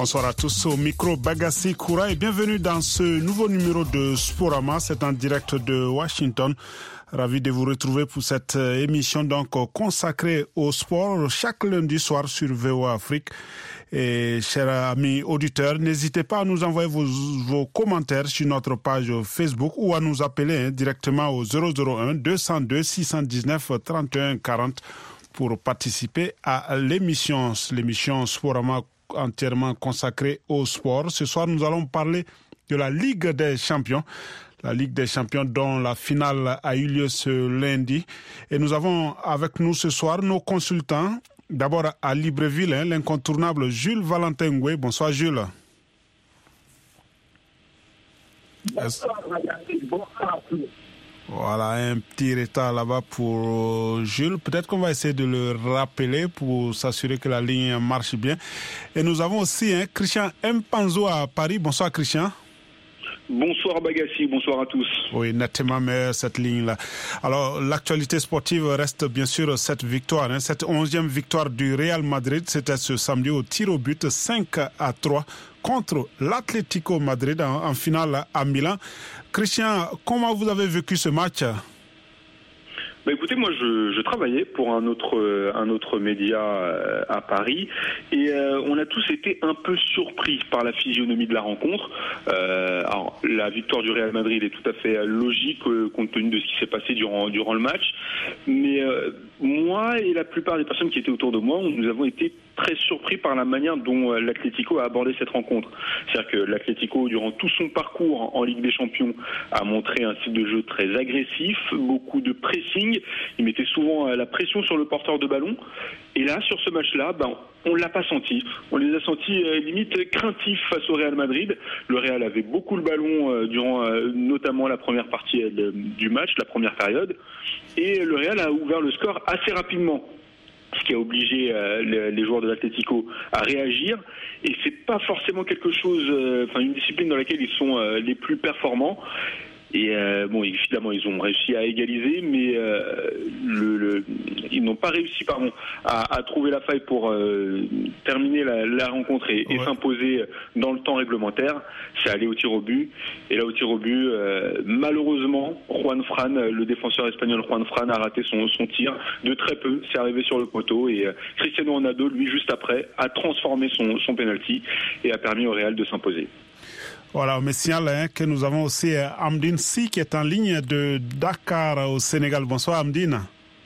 Bonsoir à tous, au micro Bagassi Koura et bienvenue dans ce nouveau numéro de Sporama. C'est en direct de Washington. Ravi de vous retrouver pour cette émission donc consacrée au sport chaque lundi soir sur VOA Afrique. Et chers amis auditeurs, n'hésitez pas à nous envoyer vos commentaires sur notre page Facebook ou à nous appeler directement au 001 202 619 31 40 pour participer à l'émission Sporama entièrement consacrée au sport. Ce soir, nous allons parler de la Ligue des Champions. La Ligue des Champions dont la finale a eu lieu ce lundi. Et nous avons avec nous ce soir nos consultants. D'abord à Libreville, l'incontournable Jules Valentin Ngoué. Bonsoir Jules. Bonsoir. Voilà, un petit retard là-bas pour Jules. Peut-être qu'on va essayer de le rappeler pour s'assurer que la ligne marche bien. Et nous avons aussi Christian Mpanzo à Paris. Bonsoir Christian. Bonsoir Bagassi, bonsoir à tous. Oui, nettement meilleure cette ligne-là. Alors, l'actualité sportive reste bien sûr cette victoire, cette 11e victoire du Real Madrid. C'était ce samedi au tir au but 5-3 contre l'Atlético Madrid en finale à Milan. Christian, comment vous avez vécu ce match ? Bah écoutez, moi je travaillais pour un autre média à Paris et on a tous été un peu surpris par la physionomie de la rencontre. Alors la victoire du Real Madrid est tout à fait logique compte tenu de ce qui s'est passé durant le match, mais moi et la plupart des personnes qui étaient autour de moi, nous avons été très surpris par la manière dont l'Atlético a abordé cette rencontre. C'est-à-dire que l'Atlético, durant tout son parcours en Ligue des Champions, a montré un style de jeu très agressif, beaucoup de pressing. Il mettait souvent la pression sur le porteur de ballon. Et là, sur ce match-là, on l'a pas senti. On les a sentis limite craintifs face au Real Madrid. Le Real avait beaucoup le ballon durant notamment la première partie du match, la première période. Et le Real a ouvert le score assez rapidement, ce qui a obligé les joueurs de l'Atlético à réagir. Et c'est pas forcément quelque chose, une discipline dans laquelle ils sont les plus performants. Et évidemment, ils ont réussi à égaliser, mais ils n'ont pas réussi, à trouver la faille pour terminer la rencontre et s'imposer dans le temps réglementaire. C'est aller au tir au but. Et là, au tir au but, malheureusement, Juan Fran, le défenseur espagnol Juan Fran, a raté son tir de très peu. C'est arrivé sur le poteau et Cristiano Ronaldo, lui, juste après, a transformé son penalty et a permis au Real de s'imposer. Voilà, on me signale que nous avons aussi Amdine Si qui est en ligne de Dakar au Sénégal. Bonsoir Amdine.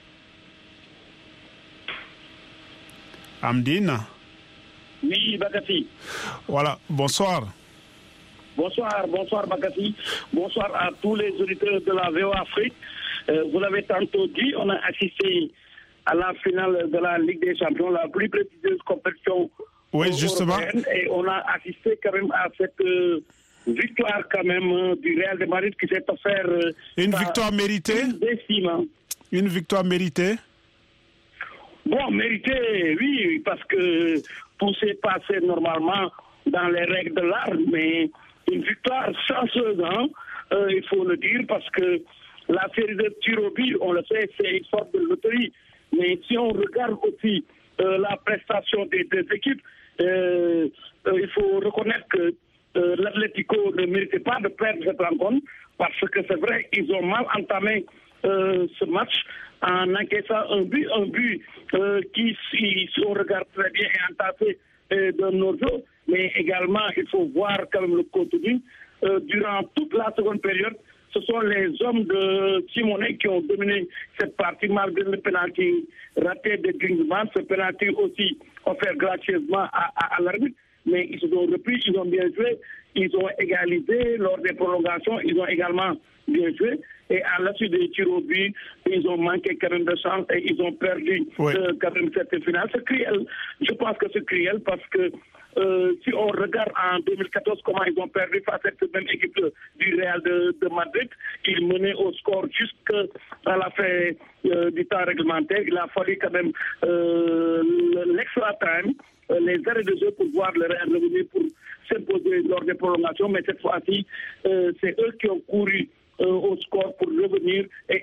Amdine. Oui, Bagassi. Voilà, bonsoir. Bonsoir Bagassi. Bonsoir à tous les auditeurs de la VOA Afrique. Vous l'avez tantôt dit, on a assisté à la finale de la Ligue des Champions, la plus prestigieuse compétition européenne. Et on a assisté quand même à cette victoire quand même du Real de Madrid qui s'est offert une victoire méritée. Une victoire méritée. Bon, méritée, oui, parce que tout s'est passé normalement dans les règles de l'art, mais une victoire chanceuse, il faut le dire, parce que la série de tirs au but, on le sait, c'est une sorte de loterie. Mais si on regarde aussi la prestation des deux équipes, il faut reconnaître que l'Atlético ne méritait pas de perdre cette rencontre parce que c'est vrai, ils ont mal entamé ce match en encaissant un but qui, si on regarde très bien, est entassé de nos jeux, mais également il faut voir quand même le contenu. Durant toute la seconde période, ce sont les hommes de Simonet qui ont dominé cette partie malgré le pénalty raté de Griezmann, ce pénalty aussi offert gracieusement à l'arbitre. Mais ils se sont repris, ils ont bien joué, ils ont égalisé lors des prolongations, ils ont également bien joué. Et à la suite des tirs au but, ils ont manqué quand même de chance et ils ont perdu quand même cette finale. C'est cruel. Je pense que c'est cruel parce que si on regarde en 2014 comment ils ont perdu face à cette même équipe du Real de Madrid, ils menaient au score jusqu'à la fin du temps réglementaire. Il a fallu quand même l'extra time, les arrêts de jeu pour voir le Real revenir pour s'imposer lors des prolongations. Mais cette fois-ci, c'est eux qui ont couru au score pour revenir et ils ont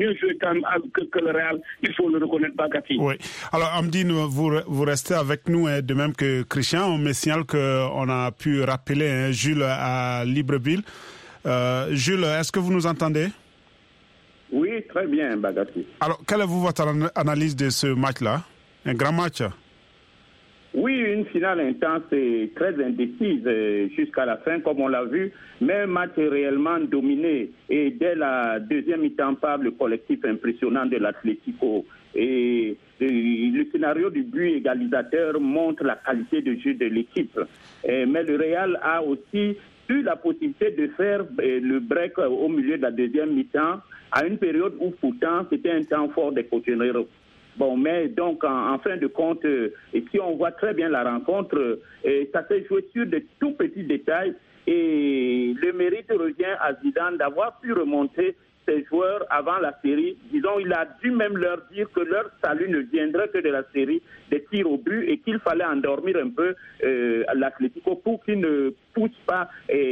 mieux joué que le Real, il faut le reconnaître, Bagati. Oui. Alors, Amdine, vous restez avec nous, de même que Christian. On me signale qu'on a pu rappeler Jules à Libreville. Jules, est-ce que vous nous entendez? Oui, très bien, Bagati. Alors, quelle est votre analyse de ce match-là? Un grand match? Oui, une finale intense et très indécise jusqu'à la fin, comme on l'a vu, mais un match réellement dominé. Et dès la deuxième mi-temps, par le collectif impressionnant de l'Atlético. Et le scénario du but égalisateur montre la qualité de jeu de l'équipe. Mais le Real a aussi eu la possibilité de faire le break au milieu de la deuxième mi-temps, à une période où pourtant c'était un temps fort des Cotoneros. Bon, mais donc, en fin de compte, et si on voit très bien la rencontre, ça s'est joué sur de tout petits détails et le mérite revient à Zidane d'avoir pu remonter ses joueurs avant la série. Disons, il a dû même leur dire que leur salut ne viendrait que de la série des tirs au but et qu'il fallait endormir un peu l'Atlético pour qu'il ne pousse pas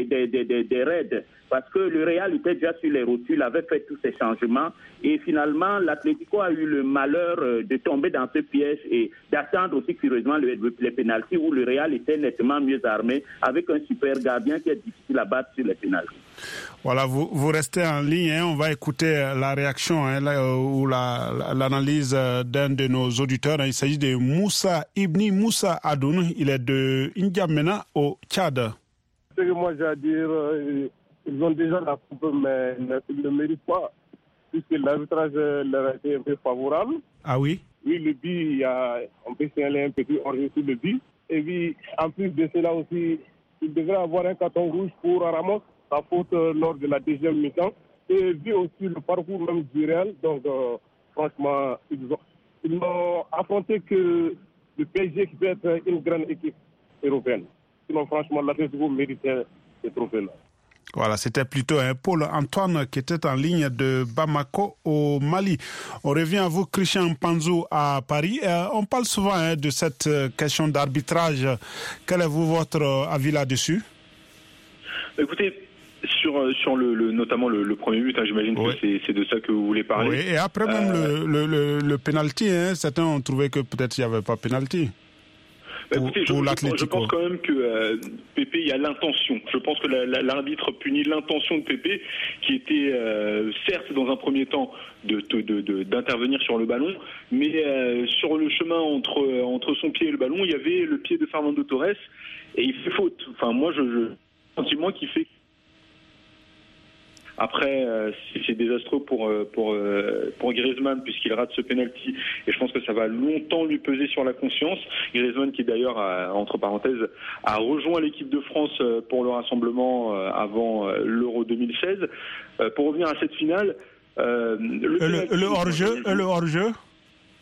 des raids. Parce que le Real était déjà sur les rotules, avait fait tous ces changements. Et finalement, l'Atlético a eu le malheur de tomber dans ce piège et d'attendre aussi curieusement les pénaltys où le Real était nettement mieux armé avec un super gardien qui est difficile à battre sur les pénaltys. Voilà, vous restez en ligne. On va écouter la réaction ou l'analyse d'un de nos auditeurs. Il s'agit de Moussa Ibni Moussa Adoun. Il est de N'Djamena au Tchad. Ce que moi j'ai à dire... Ils ont déjà la coupe, mais ils ne méritent pas, puisque l'arbitrage leur a été un peu favorable. Ah oui? Oui, le but, on peut signaler un petit hors-jeu sur le but. Et puis, en plus de cela aussi, il devrait avoir un carton rouge pour Ramos, sa faute lors de la deuxième mi-temps. Et vu aussi le parcours même du Real, donc franchement, ils n'ont affronté que le PSG qui peut être une grande équipe européenne. Sinon, franchement, l'Atlético méritait ce trophée-là. Voilà, c'était plutôt Paul-Antoine qui était en ligne de Bamako au Mali. On revient à vous, Christian Mpanzu, à Paris. On parle souvent de cette question d'arbitrage. Quel est votre avis là-dessus? Écoutez, sur notamment le premier but, j'imagine que c'est de ça que vous voulez parler. Oui, et après même le penalty, certains ont trouvé que peut-être il n'y avait pas penalty. Écoutez, je pense quand même que Pépé, il y a l'intention. Je pense que l'arbitre punit l'intention de Pépé, qui était certes dans un premier temps d'intervenir sur le ballon, mais sur le chemin entre son pied et le ballon, il y avait le pied de Fernando Torres et il fait faute. Enfin, moi, je sentiment qu'il fait. Après, c'est désastreux pour Griezmann puisqu'il rate ce penalty et je pense que ça va longtemps lui peser sur la conscience. Griezmann qui d'ailleurs, entre parenthèses, a rejoint l'équipe de France pour le rassemblement avant l'Euro 2016. Pour revenir à cette finale, le hors-jeu. Pardon ?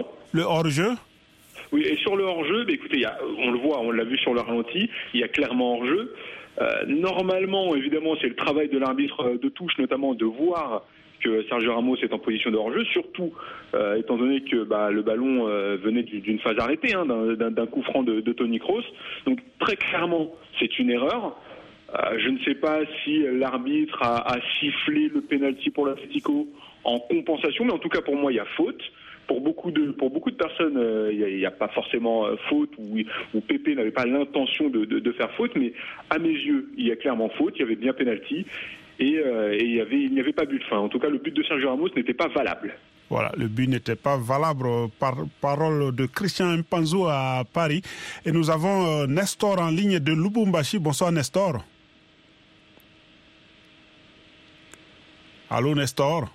Le hors-jeu. Oui, et sur le hors-jeu, écoutez, on le voit, on l'a vu sur le ralenti, il y a clairement hors-jeu. Normalement, évidemment, c'est le travail de l'arbitre de touche, notamment de voir que Sergio Ramos est en position de hors-jeu, surtout étant donné que le ballon venait d'une phase arrêtée, d'un coup franc de Toni Kroos. Donc très clairement, c'est une erreur. Je ne sais pas si l'arbitre a sifflé le penalty pour l'Atlético en compensation, mais en tout cas pour moi, il y a faute. Pour beaucoup de personnes, il n'y a pas forcément faute ou Pépé n'avait pas l'intention de faire faute, mais à mes yeux, il y a clairement faute, il y avait bien penalty et il n'y avait pas but. Enfin, en tout cas, le but de Sergio Ramos n'était pas valable. Voilà, le but n'était pas valable. Parole de Christian Mpanzu à Paris. Et nous avons Nestor en ligne de Lubumbashi. Bonsoir Nestor. Allô Nestor?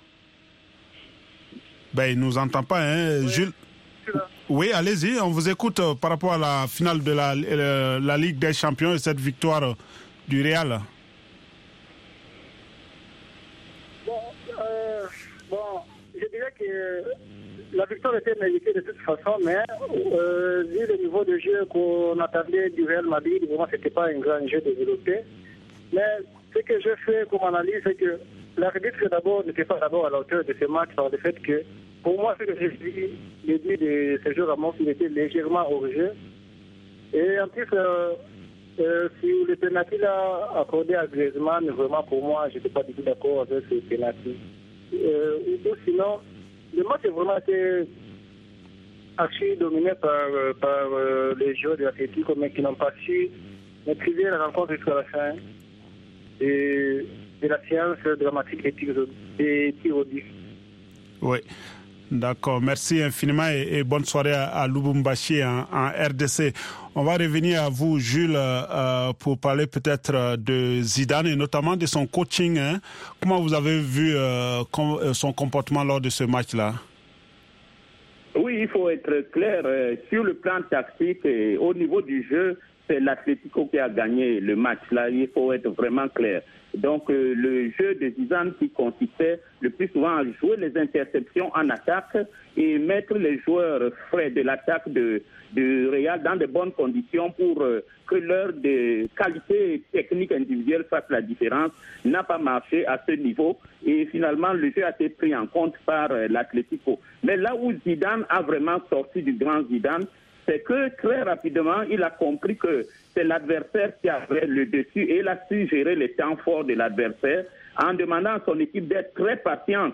Il ne nous entend pas, hein, oui. Jules? Oui, allez-y, on vous écoute par rapport à la finale de la Ligue des Champions et cette victoire du Real. Je dirais que la victoire était méritée de toute façon, mais vu le niveau de jeu qu'on attendait du Real Madrid, vraiment, ce n'était pas un grand jeu développé. Mais ce que je fais comme analyse, c'est que l'arbitre n'était pas d'abord à la hauteur de ce match par le fait que, pour moi, ce que j'ai vu, le but de Sergio Ramos, il était légèrement hors jeu. Et en plus, sur le penalty accordé à Griezmann, vraiment pour moi, je n'étais pas du tout d'accord avec ce penalty. ou sinon, le match a vraiment été archi dominé par les joueurs de l'Atlético, mais qui n'ont pas su maîtriser la rencontre jusqu'à la fin et de la séance dramatique des tirs au but. Oui. D'accord, merci infiniment et bonne soirée à Lubumbashi en RDC. On va revenir à vous, Jules, pour parler peut-être de Zidane et notamment de son coaching. Comment vous avez vu son comportement lors de ce match-là? Oui, il faut être clair. Sur le plan tactique et au niveau du jeu, c'est l'Atlético qui a gagné le match. Là, il faut être vraiment clair. Donc, le jeu de Zidane qui consistait le plus souvent à jouer les interceptions en attaque et mettre les joueurs frais de l'attaque de Real dans de bonnes conditions pour que leur qualité technique individuelle fasse la différence, n'a pas marché à ce niveau. Et finalement, le jeu a été pris en compte par l'Atlético. Mais là où Zidane a vraiment sorti du grand Zidane, c'est que très rapidement, il a compris que c'est l'adversaire qui avait le dessus et il a su gérer les temps forts de l'adversaire en demandant à son équipe d'être très patiente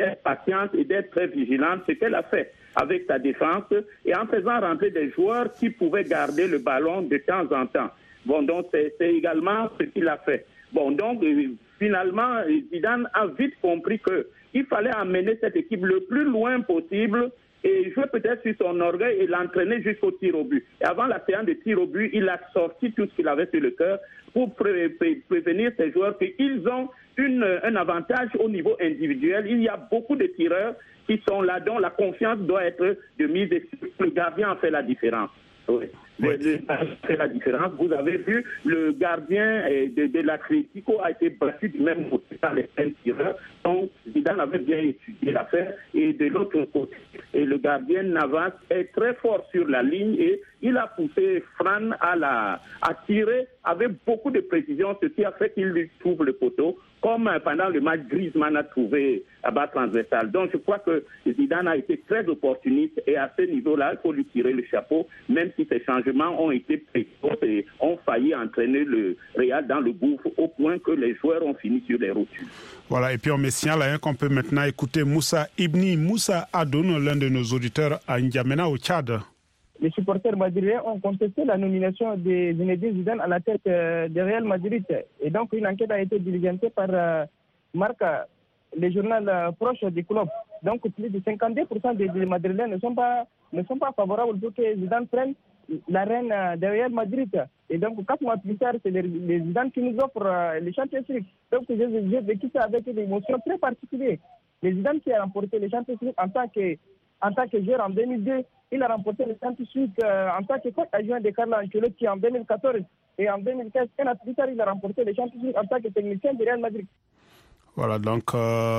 et d'être très vigilante, ce qu'elle a fait avec sa défense et en faisant rentrer des joueurs qui pouvaient garder le ballon de temps en temps. Bon, donc c'est également ce qu'il a fait. Bon, donc finalement, Zidane a vite compris qu'il fallait amener cette équipe le plus loin possible et jouer peut-être sur son orgueil et l'entraîner jusqu'au tir au but. Et avant la séance de tir au but, il a sorti tout ce qu'il avait sur le cœur pour prévenir ses joueurs qu'ils ont un avantage au niveau individuel. Il y a beaucoup de tireurs qui sont là, dont la confiance doit être de mise et le gardien a fait la différence. Oui. C'est la différence. Vous avez vu, le gardien de l'Atlético a été battu du même côté par les 5 tireurs. Donc, Zidane avait bien étudié l'affaire. Et de l'autre côté, le gardien Navas est très fort sur la ligne et il a poussé Fran à tirer avec beaucoup de précision, ce qui a fait qu'il lui trouve le poteau, comme pendant le match Griezmann a trouvé à bas transversal. Donc je crois que Zidane a été très opportuniste et à ce niveau-là, il faut lui tirer le chapeau, même si ces changements ont été précoces et ont failli entraîner le Real dans le gouffre au point que les joueurs ont fini sur les rotules. Voilà, et puis on me signale qu'on peut maintenant écouter Moussa Ibni Moussa Adoun, l'un de nos auditeurs à N'Djamena au Tchad. Les supporters madrilèns ont contesté la nomination de Zinedine Zidane à la tête de Real Madrid. Et donc, une enquête a été diligentée par Marca, le journal proche du club. Donc, plus de 52% des Madrilèns ne sont pas favorables pour que Zidane prenne la reine de Real Madrid. Et donc, 4 mois plus tard, c'est les Zidane qui nous offrent les Champions League. Donc, j'ai vécu ça avec une émotion très particulière. Les Zidane qui a remporté les Champions League en tant que joueur en 2002, il a remporté le Champions League en tant que coach adjoint de Carlo Ancelotti en 2014 et en 2015. Un an plus tard, il a remporté le Champions League en tant que technicien du Real Madrid. Voilà, donc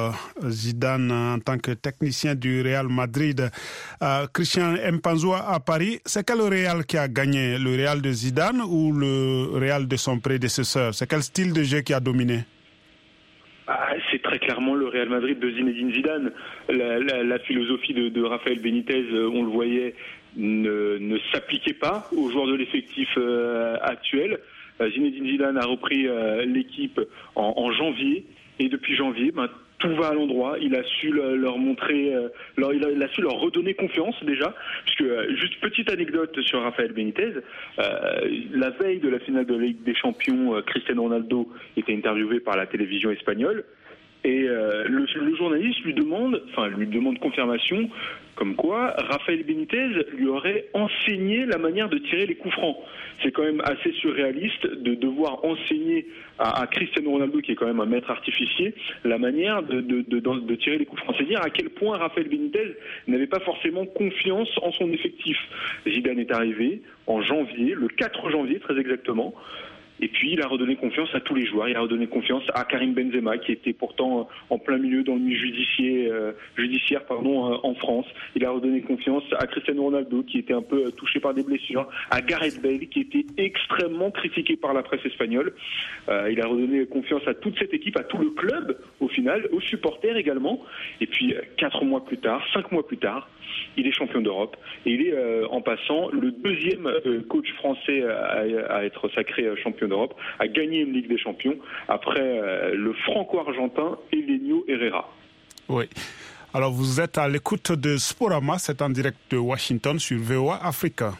Zidane en tant que technicien du Real Madrid. Christian Mpanzoua à Paris, c'est quel Real qui a gagné? Le Real de Zidane ou le Real de son prédécesseur? C'est quel style de jeu qui a dominé? C'est très clairement le Real Madrid de Zinedine Zidane. La philosophie de Rafael Benitez, on le voyait, ne s'appliquait pas aux joueurs de l'effectif actuel. Zinedine Zidane a repris l'équipe en janvier et depuis janvier, tout va à l'endroit. Il a su leur montrer, il a su leur redonner confiance déjà. Puisque, juste petite anecdote sur Rafael Benitez, la veille de la finale de la Ligue des Champions, Cristiano Ronaldo était interviewé par la télévision espagnole. Et le journaliste lui demande confirmation, comme quoi Rafael Benitez lui aurait enseigné la manière de tirer les coups francs. C'est quand même assez surréaliste de devoir enseigner à Cristiano Ronaldo, qui est quand même un maître artificier, la manière de tirer les coups francs. C'est dire à quel point Rafael Benitez n'avait pas forcément confiance en son effectif. Zidane est arrivé en janvier, le 4 janvier très exactement. Et puis, il a redonné confiance à tous les joueurs. Il a redonné confiance à Karim Benzema, qui était pourtant en plein milieu d'ennuis judiciaires en France. Il a redonné confiance à Cristiano Ronaldo, qui était un peu touché par des blessures. À Gareth Bale, qui était extrêmement critiqué par la presse espagnole. Il a redonné confiance à toute cette équipe, à tout le club, au final, aux supporters également. Et puis, 5 mois plus tard, il est champion d'Europe. Et il est, en passant, le deuxième coach français à être sacré champion d'Europe, a gagné une Ligue des Champions après le franco-argentin Elenio Herrera. Oui. Alors, vous êtes à l'écoute de Sporama, c'est en direct de Washington sur VOA Africa.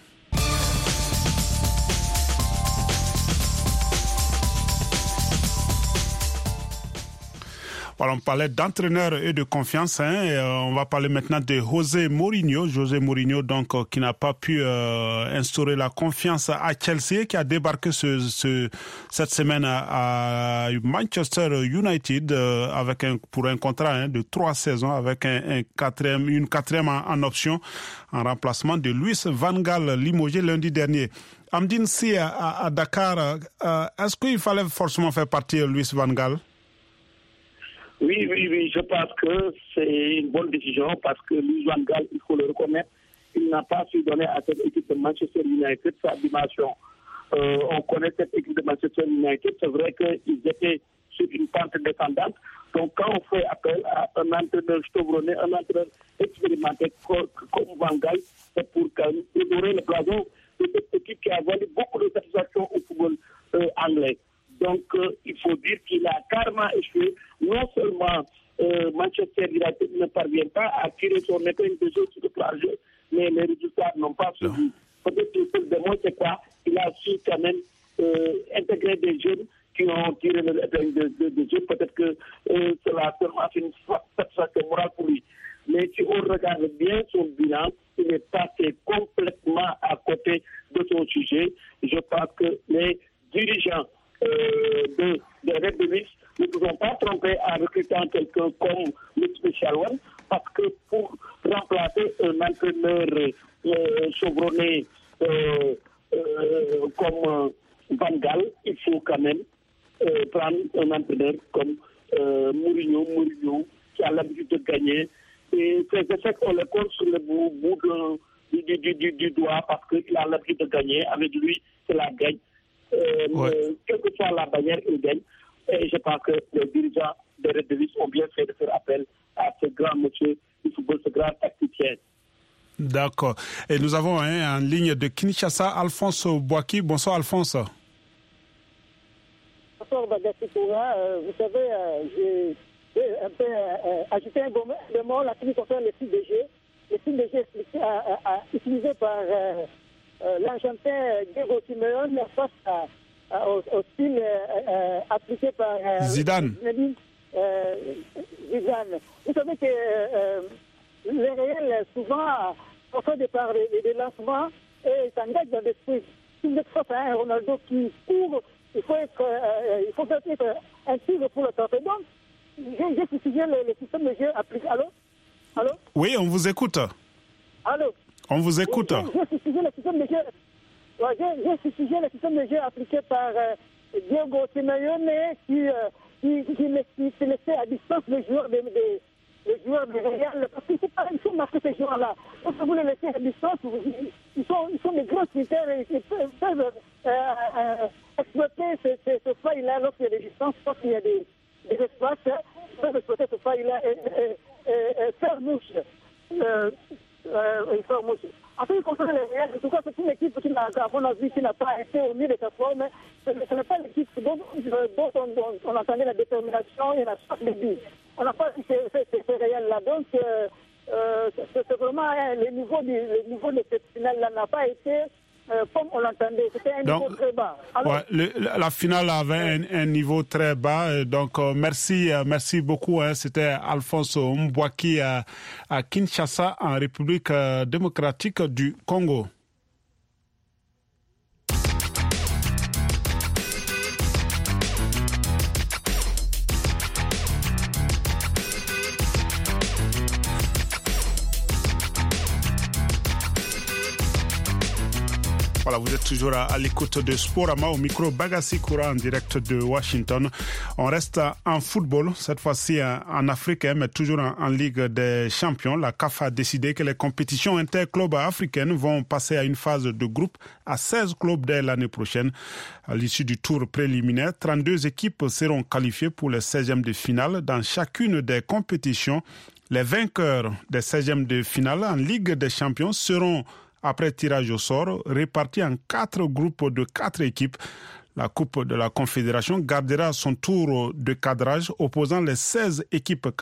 Alors, on parlait d'entraîneur et de confiance. Et on va parler maintenant de José Mourinho. José Mourinho, donc, qui n'a pas pu instaurer la confiance à Chelsea, qui a débarqué cette semaine à Manchester United pour un contrat de 3 saisons avec une quatrième en option en remplacement de Louis van Gaal, limogé lundi dernier. Amdine Si à Dakar, est-ce qu'il fallait forcément faire partir Louis van Gaal? Oui, je pense que c'est une bonne décision parce que Louis van Gaal, il faut le reconnaître, il n'a pas su donner à cette équipe de Manchester United sa dimension. On connaît cette équipe de Manchester United, c'est vrai qu'ils étaient sur une pente descendante. Donc quand on fait appel à un entraîneur chevronné, un entraîneur expérimenté comme Van Gaal, c'est pour honorer le blason de cette équipe qui a valu beaucoup de satisfaction au football anglais. Donc, il faut dire qu'il a carrément échoué. Non seulement Manchester United ne parvient pas à tirer son épingle de jeu sur le plan jeu, mais les résultats n'ont pas suivi. Peut-être que le démon, c'est quoi? Il a su quand même intégrer des jeunes qui ont tiré l'épingle de jeu. Peut-être que cela seulement fait une satisfaction morale pour lui. Mais si on regarde bien son bilan, il est passé complètement à côté de son sujet. Je pense que les dirigeants de Red Devils ne nous ont pas trompés en recrutant quelqu'un comme le Special One, parce que pour remplacer un entraîneur chevronné comme Van Gaal, il faut quand même prendre un entraîneur comme Mourinho qui a l'habitude de gagner. Et ces échecs, on les compte sur le bout du doigt parce qu'il a l'habitude de gagner. Avec lui, c'est la gagne. Quelle que soit la bannière, il gagne. Et je pense que les dirigeants de Red Devils ont bien fait de faire appel à ce grand monsieur du football, ce grand tacticien. D'accord. Et nous avons en ligne de Kinshasa, Alphonse Boaki. Bonsoir, Alphonse. Bonsoir, Bagassi Toura. Vous savez, j'ai un peu ajouté un mot là qui concerne les CDG. Les CDG utilisés par l'Argentin Diego Simeone face au style appliqué par Zidane. Zidane. Vous savez que les réels, souvent, au fait de par des lancements, s'engagent dans des trucs. Si vous êtes face à un Ronaldo qui court, il faut être un tigre pour le tenter. Donc, j'ai suivi le système de jeu appliqué. Allô? Oui, on vous écoute. Allô? On vous écoute. J'ai suivi le système de jeu. J'ai le système de jeu appliqué par Diego Simeone qui laissait à distance les joueurs de Real. Parce qu'il faut marquer ces joueurs-là. Donc, vous les laissez à distance, ils sont des grands critères et ils peuvent exploiter ce faille-là lorsqu'il y a des distances, lorsqu'il y a des espaces. Ils peuvent exploiter ce faille-là et faire mouche. En ce qui concerne les Real, en tout cas, c'est une équipe qui n'a pas été au milieu de sa forme. Ce n'est pas l'équipe dont on entendait la détermination et la sorte de but. On n'a pas vu ces Real-là. Donc, c'est vraiment le niveau de cette finale-là n'a pas été comme on l'entendait. C'était un niveau très bas. Alors, la finale avait un niveau très bas. Donc, merci beaucoup. C'était Alphonse Mbouaki à Kinshasa, en République démocratique du Congo. Voilà, vous êtes toujours à l'écoute de Sporama, au micro Bagassi Koura en direct de Washington. On reste en football, cette fois-ci en Afrique, mais toujours en Ligue des Champions. La CAF a décidé que les compétitions interclubs africaines vont passer à une phase de groupe à 16 clubs dès l'année prochaine. À l'issue du tour préliminaire, 32 équipes seront qualifiées pour les 16e de finale dans chacune des compétitions. Les vainqueurs des 16e de finale en Ligue des Champions seront, après tirage au sort, répartis en 4 groupes de 4 équipes. La Coupe de la Confédération gardera son tour de cadrage opposant les 16 équipes